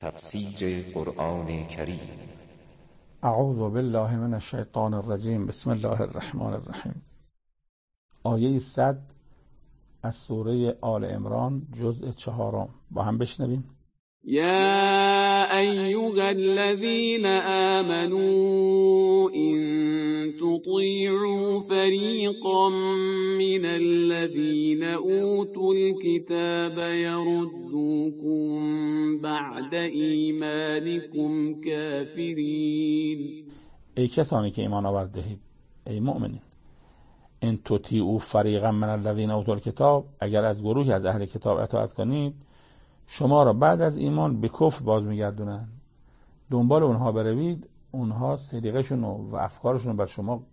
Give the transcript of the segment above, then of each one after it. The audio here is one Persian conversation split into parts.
تفسیر قرآن کریم. اعوذ بالله من الشیطان الرجیم. بسم الله الرحمن الرحیم. آیه 100 از سوره آل عمران جزء 4 با هم بشنویم. يا أيها الذين آمنوا إن تطيعوا فريقا من الذين أوتوا الكتاب يردوكم بعد إيمانكم كافرين. ای کسانی که ایمان آوردهید، ای مؤمنین، ان تطیعوا فریقا من الذین اوتوا الکتاب، اگر از گروهی از اهل کتاب اطاعت کنید، شما را بعد از ایمان به کفر باز میگردونن. دنبال اونها بروید، اونها سلیقه‌شون و افکارشون بر شما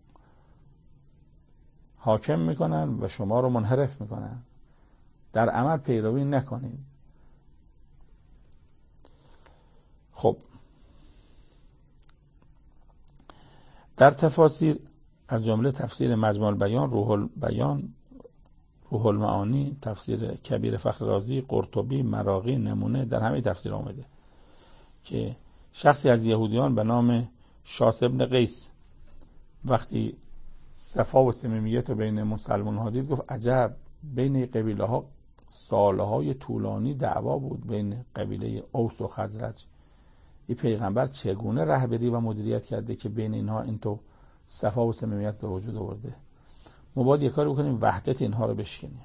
حاکم میکنن و شما رو منحرف میکنن. در عمل پیروی نکنید. خب در تفاسیر از جمله تفسیر مجموع البیان، روح المعانی، تفسیر کبیر فخر رازی، قرطبی، مراغی، نمونه، در همه تفسیر آمده که شخصی از یهودیان به نام شاس ابن قیس وقتی صفا و صمیمیت رو بین مسلمان ها دید، گفت عجب، بین قبیله ها سالهای طولانی دعوا بود، بین قبیله اوس و خزرج. این پیغمبر چگونه رهبری و مدیریت کرده که بین اینها اینطور صفا و صمیمیت به وجود آورده؟ ما باید یک کاری بکنیم وحدت اینها رو بشکنیم.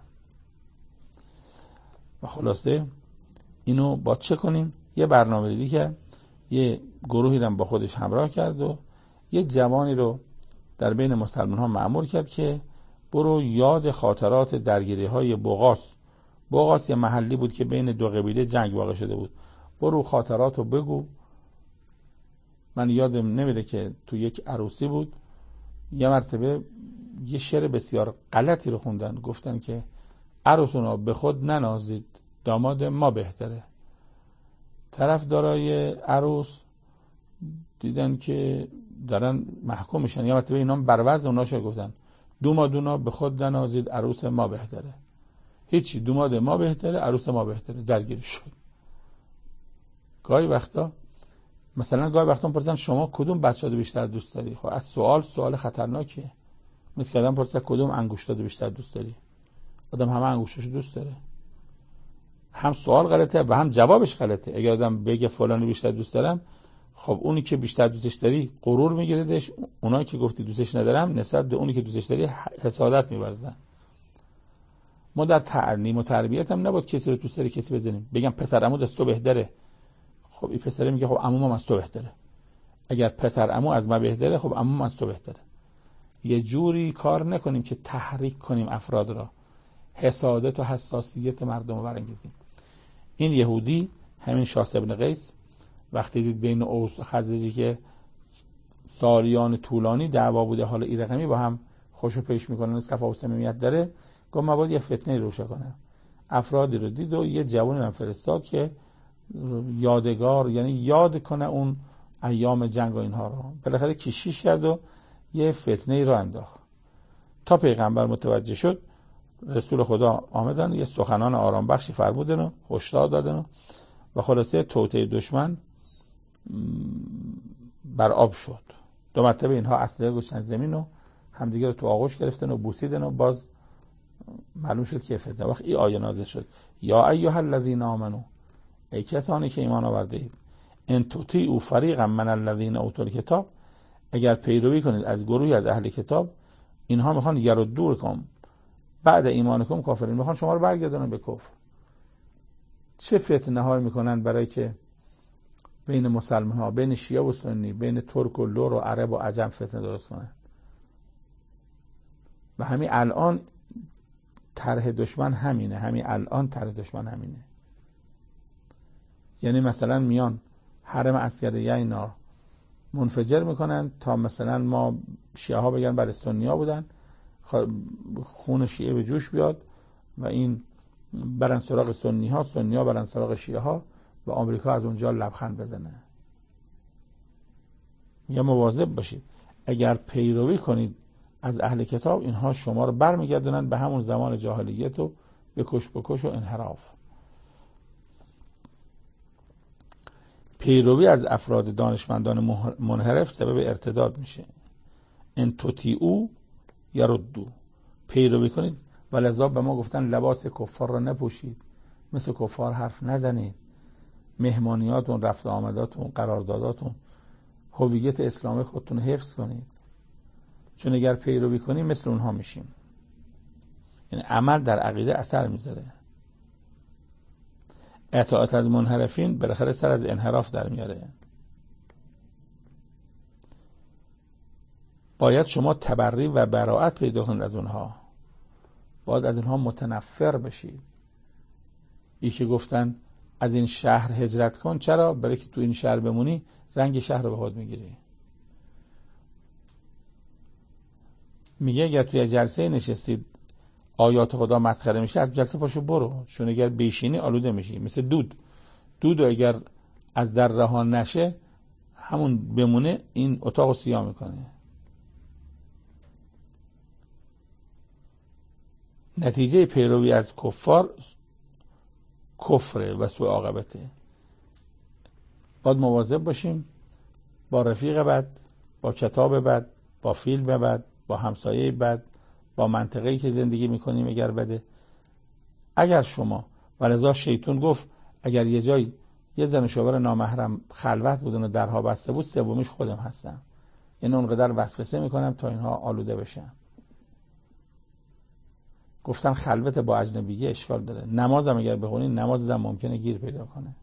و خلاصه اینو با چه کنیم؟ یه برنامه ریزی که یه گروهی رو با خودش همراه کرد و یه جوانی رو در بین مسلمان ها مأمور کرد که برو یاد خاطرات درگیری های بوغاس یه محلی بود که بین دو قبیله جنگ واقع شده بود. برو خاطرات رو بگو. من یادم نمیره که تو یک عروسی بود، یه مرتبه یه شعر بسیار غلطی رو خوندن، گفتن که عروسونا به خود ننازید، داماد ما بهتره. طرفدارای عروس دیدن که دارن محکوم میشن، یه مرتبه اینا بر وزن اونا شو گفتن دومادونا به خود ننازید، عروس ما بهتره. هیچی، دوماد ما بهتره، عروس ما بهتره. درگیری شد. گاهی وقتا میپرسن شما کدوم بچه‌ها رو بیشتر دوست داری؟ خب از سوال خطرناکیه. مثل که آدم پرسه کدوم انگشتات رو بیشتر دوست داری؟ آدم همه انگشتاشو دوست داره. هم سوال غلطه و هم جوابش غلطه. اگر آدم بگه فلانی بیشتر دوست دارم، خب اونی که بیشتر دوستش داری غرور میگیردش، اونایی که گفتی دوستش ندارم نسبت به اونی که دوستش داری حسادت می‌ورزن. ما در تعلیم و تربیت هم نباید کسی رو دوست داری کسی بزنیم. بگم پسر عمو از تو بهتره، خب این پسره میگه خب عموم از تو بهتره. اگر پسر عمو از ما بهتره، خب عموم از تو بهتره. یه جوری کار نکنیم که تحریک کنیم افراد را، حسادت و حساسیت مردم رو برانگیزیم. این یهودی، همین شاس ابن قیس، وقتی دید بین اوس و خزرجی که سالیان طولانی دعوا بوده، حالا این رقمی با هم خوشو پیش میکنن، صفا و صمیمیت داره، گفت من باید یه فتنه روشن کنم. افرادی رو دید و یه جوانی رو فرستاد که یادگار، یعنی یاد کنه اون ایام جنگ و اینها رو. بالاخره کشیش کرد و یه فتنه رو انداخت. تا پیغمبر متوجه شد، رسول خدا آمدن، یه سخنان آرام بخشی فرمودن و هشدار دادن و خلاصه توطئه دشمن بر آب شد. دو مرتبه اینها اسلحه گذاشتن زمین و همدیگه رو تو آغوش گرفتن و بوسیدن و باز معلوم شد که فتنه. وقت این آیه نازل شد یا ایها الذین آمنو، ای کسانی که ایمان آورده اید، ان تطیعوا فریقا من الذین اوتوا الکتاب، اگر پیروی کنید از گروهی از اهل کتاب، اینها میخوان یردوکم بعد ایمانکم کافرین، میخوان شما رو برگردونن به کفر. چه فتنه هایی میکنن برای که بین مسلمان ها، بین شیعه و سنی، بین ترک و لور و عرب و عجم فتنه درست کنن. و همین الان طرح دشمن همینه. یعنی مثلا میان حرم عسکریه اینا منفجر میکنن تا مثلا ما شیعه ها بگن برای سنی ها بودن، خون شیعه به جوش بیاد و این برن سراغ سنی ها برن سراغ شیعه ها و آمریکا از اونجا لبخند بزنه. یا مواظب باشید، اگر پیروی کنید از اهل کتاب، اینها شما رو برمیگردونن به همون زمان جاهلیت و بکش و انحراف. پیروی از افراد دانشمندان منحرف سبب ارتداد میشه. ان تطیعوا یردوا، پیروی کنید. ولذا به ما گفتن لباس کفار را نپوشید، مثل کفار حرف نزنید، مهمانیاتون، رفت آمداتون، قرارداداتون، هویت اسلامی خودتون حفظ کنید، چون اگر پیروی کنیم مثل اونها میشیم. یعنی عمل در عقیده اثر میذاره. اطاعت از منحرفین بالاخره سر از انحراف در میاره. باید شما تبری و براءت پیدا کنید از اونها، باید از اونها متنفر بشید. ای که گفتن از این شهر هجرت کن، چرا؟ برای که تو این شهر بمونی رنگ شهر رو به خود میگیری. میگه اگر توی جلسه نشستید آیات خدا مسخره میشه، از جلسه پاشو برو، چون اگر بیشینی آلوده میشی. مثل دود اگر از در رها نشه، همون بمونه، این اتاق سیاه میکنه. نتیجه پیروی از کفار کفره و سوء عاقبته. باید مواظب باشیم با رفیق بد، با کتاب بد، با فیلم بد، با همسایه بد، با منطقه‌ای که زندگی میکنیم اگر بده. اگر شما، ولذا شیطان گفت اگر یه جای یه زن و شوهر نامحرم خلوت بودن و درها بسته بود، سومیش خودم هستم. یعنی اونقدر وسوسه میکنم تا اینها آلوده بشن. گفتن خلوت با اجنبیه اشکال داره. نمازم اگر بخونین، نمازم ممکنه گیر پیدا کنه.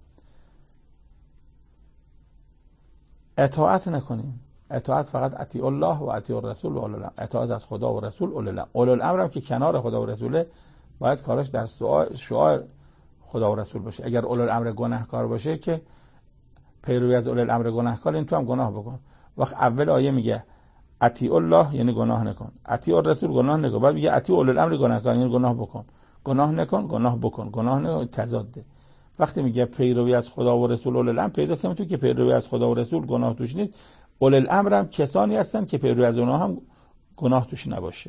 اطاعت نکنیم. اطاعت فقط اطیع الله و اطیع الرسول و اولو الامر. اطاعت از خدا و رسول، اولو الامر. اولو الامر هم که کنار خدا و رسوله، باید کارش در شعار خدا و رسول باشه. اگر اولو الامر گناهکار باشه که پیروی از اولو الامر گناهکار، این تو هم گناه بکن. وقت اول آیه میگه اطیع الله یعنی گناه نکن، اطیع الرسول گناه نکن، بعد میگه اطیع اولو الامر گناهکار یعنی گناه بکن. گناه نکن، گناه بکن، گناه نکن، تضاده. وقتی میگه پیروی از خدا و رسول اولو الامر، پیدا کنیم تو که پیروی از خدا و رسول گناه توش نیست. اولو الامر هم کسانی هستن که پیروی از اونها هم گناه توش نباشه.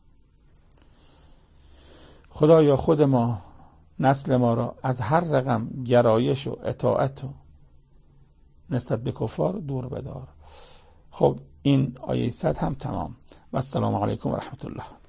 خدایا خود ما، نسل ما را از هر رقم گرایش و اطاعت و نسبت به کفار دور بدار. خب این آیه 100 هم تمام. و السلام علیکم و رحمت الله.